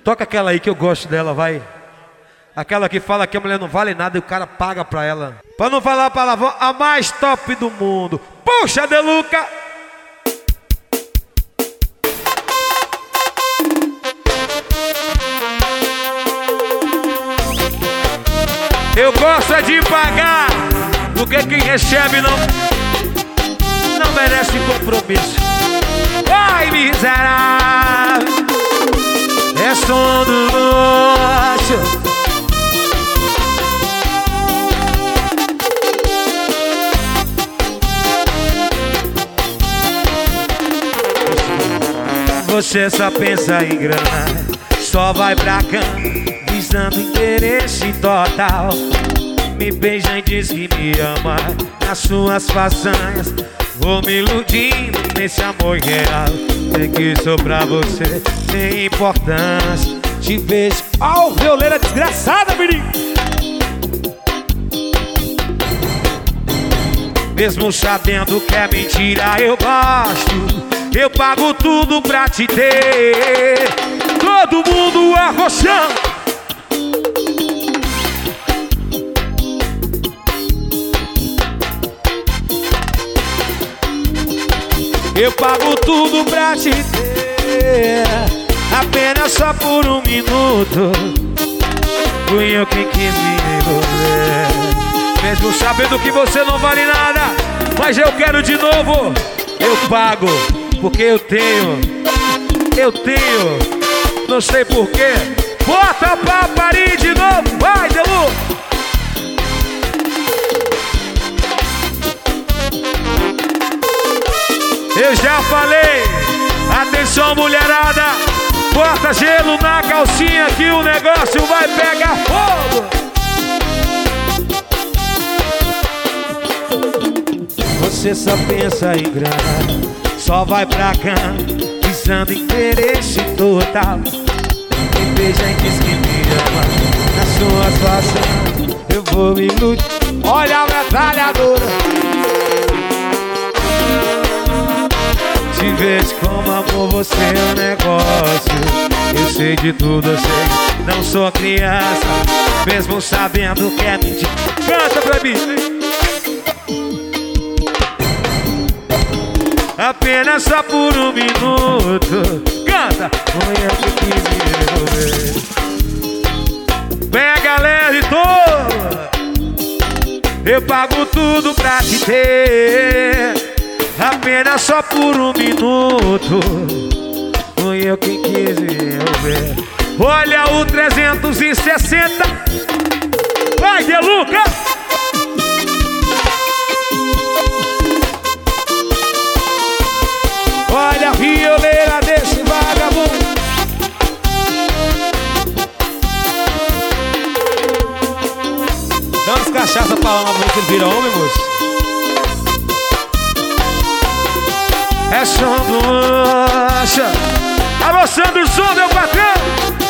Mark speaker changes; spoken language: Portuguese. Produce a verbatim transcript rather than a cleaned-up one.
Speaker 1: Toca aquela aí que eu gosto dela, vai. Aquela que fala que a mulher não vale nada e o cara paga pra ela. Pra não falar palavrão, a mais top do mundo. Puxa, Deluca! Eu gosto é de pagar, porque quem recebe não Não merece compromisso. Ai, miserável, é som do luxo. Você só pensa em grana, só vai pra cama visando interesse total. Me beija e diz que me ama nas suas façanhas. Vou me iludindo nesse amor real. Sei que sou pra você sem importância. Te vejo.
Speaker 2: Ó, oh, violeira desgraçada, menino.
Speaker 1: Mesmo sabendo que é mentira, eu gosto. Eu pago tudo pra te ter. Todo mundo arrochando. Eu pago tudo pra te ter, apenas só por um minuto. Fui eu quem quis me envolver. Mesmo sabendo que você não vale nada, mas eu quero de novo. Eu pago, porque eu tenho. Eu tenho, não sei porquê. Bota pra parir de novo, vai, Delu! Eu já falei, atenção mulherada, bota gelo na calcinha que o negócio vai pegar fogo. Você só pensa em grana, só vai pra cama visando interesse total. Me beija e diz que me ama nas suas façanhas. Eu vou me iludir. Olha a metralhadora. Te vejo como amor, você é um negócio. Eu sei de tudo, eu sei, não sou criança. Mesmo sabendo que é mentira. Canta pra mim. Apenas só por um minuto. Canta. Foi eu que quis me envolver. Pega leve toda. Eu pago tudo pra te ter, apenas só por um minuto. Fui eu quem quis me envolver. Olha o trezentos e sessenta. Vai, Deluca! Olha a violeira desse vagabundo. Dá umas cachaça pra alma pra ele vira homem, moço. É som do lancha. Alô, Sandro Som, meu patrão.